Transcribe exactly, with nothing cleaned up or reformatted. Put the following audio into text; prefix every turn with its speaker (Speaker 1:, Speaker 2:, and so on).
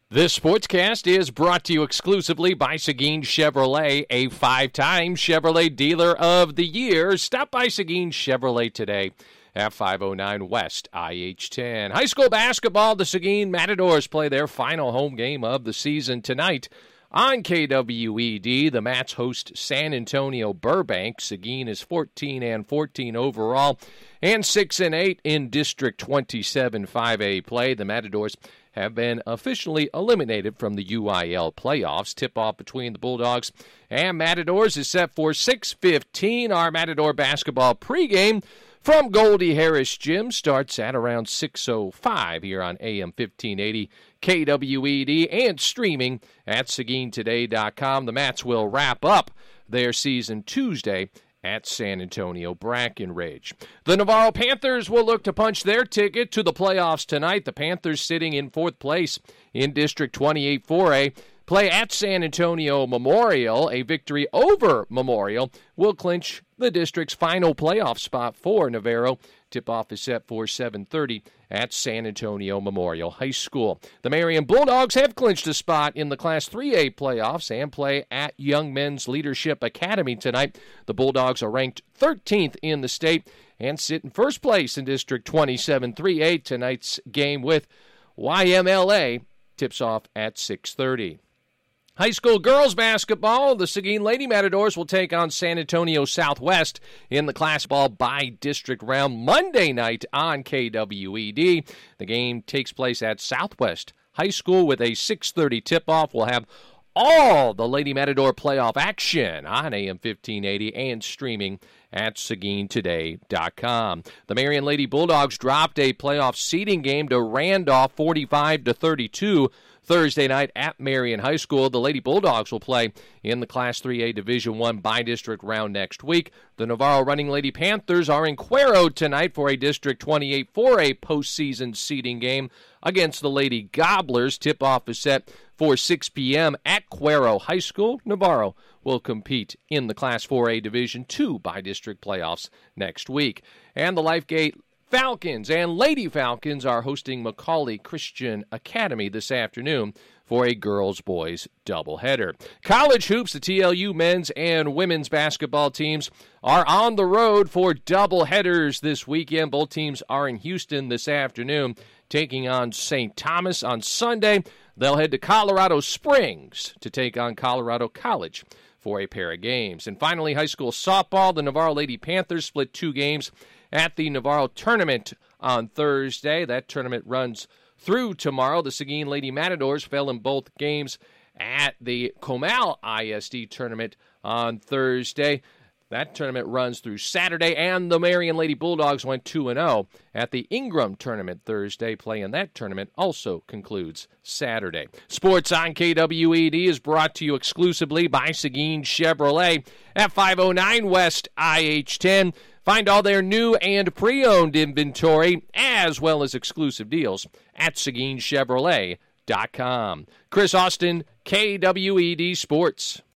Speaker 1: This sportscast is brought to you exclusively by Seguin Chevrolet, a five-time Chevrolet Dealer of the Year. Stop by Seguin Chevrolet today at five oh nine West I H ten. High school basketball, the Seguin Matadors play their final home game of the season tonight on K W E D. The Mats host San Antonio Burbank. Seguin is fourteen and fourteen overall and six and eight in District twenty-seven five A play. The Matadors have been officially eliminated from the U I L playoffs. Tip-off between the Bulldogs and Matadors is set for six fifteen. Our Matador basketball pregame from Goldie Harris Gym starts at around six oh five here on A M fifteen eighty K W E D and streaming at Seguin Today dot com. The Mats will wrap up their season Tuesday at San Antonio Brackenridge. The Navarro Panthers will look to punch their ticket to the playoffs tonight. The Panthers sitting in fourth place in District twenty-eight four A. Play at San Antonio Memorial. A victory over Memorial will clinch the district's final playoff spot for Navarro. Tip-off is set for seven thirty at San Antonio Memorial High School. The Marion Bulldogs have clinched a spot in the Class three A playoffs and play at Young Men's Leadership Academy tonight. The Bulldogs are ranked thirteenth in the state and sit in first place in District twenty-seven three A. Tonight's game with Y M L A tips off at six thirty. High school girls basketball, the Seguin Lady Matadors will take on San Antonio Southwest in the Class Ball by District round Monday night on K W E D. The game takes place at Southwest High School with a six thirty tip-off. We'll have all the Lady Matador playoff action on A M fifteen eighty and streaming at Seguin Today dot com. The Marion Lady Bulldogs dropped a playoff seeding game to Randolph forty-five to thirty-two Thursday night at Marion High School. The Lady Bulldogs will play in the Class three A Division one by-district round next week. The Navarro Running Lady Panthers are in Cuero tonight for a District twenty-eight four A postseason seeding game against the Lady Gobblers. Tip-off is set for six p.m. at Cuero High School. Navarro will compete in the Class four A Division two by-district playoffs next week. And the Lifegate Falcons and Lady Falcons are hosting Macaulay Christian Academy this afternoon for a girls-boys doubleheader. College hoops, the T L U men's and women's basketball teams are on the road for doubleheaders this weekend. Both teams are in Houston this afternoon, taking on Saint Thomas on Sunday. They'll head to Colorado Springs to take on Colorado College for a pair of games. And finally, high school softball, the Navarro Lady Panthers split two games at the Navarro Tournament on Thursday. That tournament runs through tomorrow. The Seguin Lady Matadors fell in both games at the Comal I S D Tournament on Thursday. That tournament runs through Saturday, and the Marion Lady Bulldogs went two and oh at the Ingram Tournament Thursday. Play in that tournament also concludes Saturday. Sports on K W E D is brought to you exclusively by Seguin Chevrolet at five oh nine West I H ten. Find all their new and pre-owned inventory, as well as exclusive deals, at Seguin Chevrolet dot com. Chris Austin, K W E D Sports.